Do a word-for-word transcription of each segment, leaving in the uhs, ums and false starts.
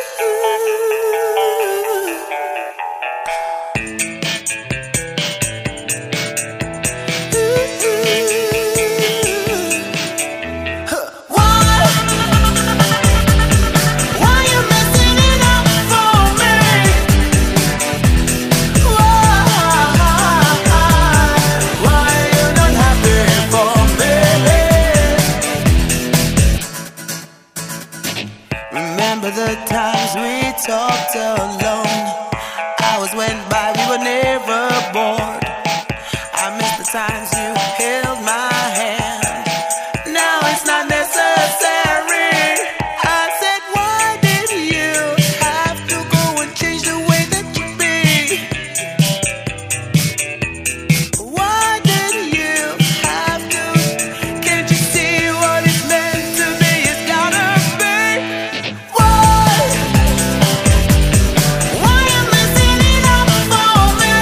Remember the times we talked alone. Hours went by, we were never bored. I miss the times you held my hand. Now it's not necessary. I said, why did you have to go and change the way that you be? Why did you have to? Can't you see what it's meant to be? It's gotta be. Why? Why you messing it up for me?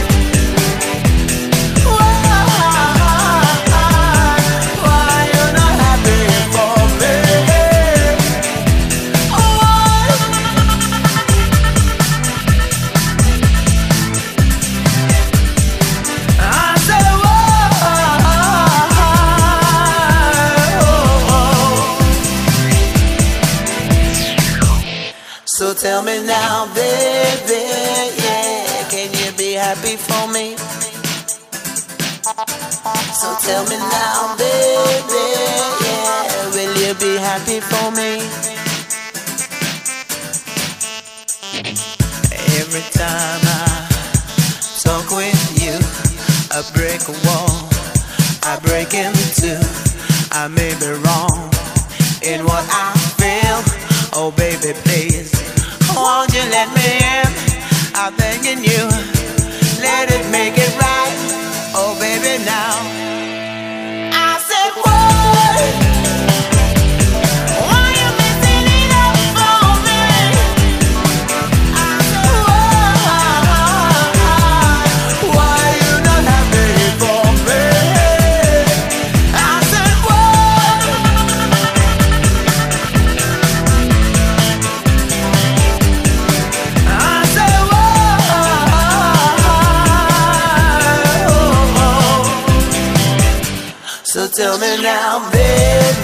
Why? Why you not happy for me? Oh, I said, whoa. So tell me now, baby, yeah, can you be happy for me? So tell me now, baby, yeah, will you be happy for me? Every time I talk with you, I break a wall, I break in two. I may be wrong in what I feel. Oh baby, please, won't you let me in? I'm begging you, let it make it right. Oh baby, now I said, why? Why you messing it up for me? I said, why? Why you not happy for me? I said, why? I said, whoa. So tell me now, baby,